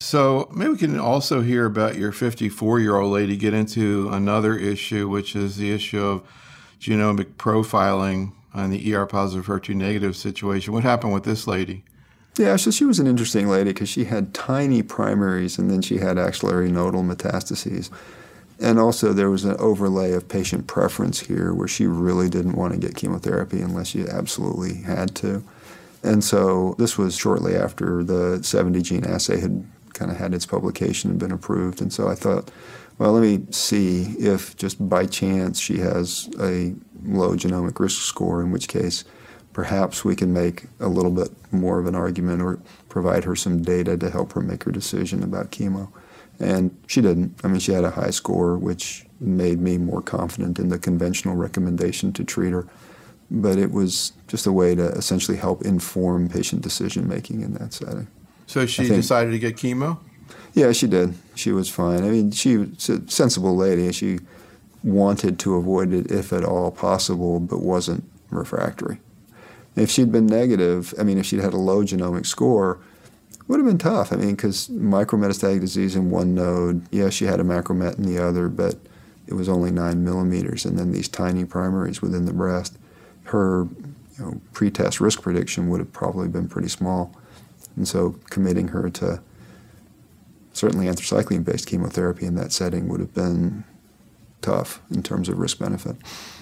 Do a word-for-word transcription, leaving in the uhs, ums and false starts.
So maybe we can also hear about your fifty-four-year-old lady get into another issue, which is the issue of genomic profiling on the E R-positive, H E R two negative situation. What happened with this lady? Yeah, so she was an interesting lady because she had tiny primaries and then she had axillary nodal metastases. And also there was an overlay of patient preference here where she really didn't want to get chemotherapy unless she absolutely had to. And so this was shortly after the seventy gene assay had kind of had its publication and been approved. And so I thought, well, let me see if just by chance she has a low genomic risk score, in which case perhaps we can make a little bit more of an argument or provide her some data to help her make her decision about chemo. And she didn't. I mean, she had a high score, which made me more confident in the conventional recommendation to treat her. But it was just a way to essentially help inform patient decision-making in that setting. So she think, decided to get chemo? Yeah, she did. She was fine. I mean, she was a sensible lady. She wanted to avoid it if at all possible, but wasn't refractory. If she'd been negative, I mean, if she'd had a low genomic score, it would have been tough. I mean, because micrometastatic disease in one node, yeah, she had a macromet in the other, but it was only nine millimeters, and then these tiny primaries within the breast. Her you know, pretest risk prediction would have probably been pretty small. And so committing her to certainly anthracycline-based chemotherapy in that setting would have been tough in terms of risk-benefit.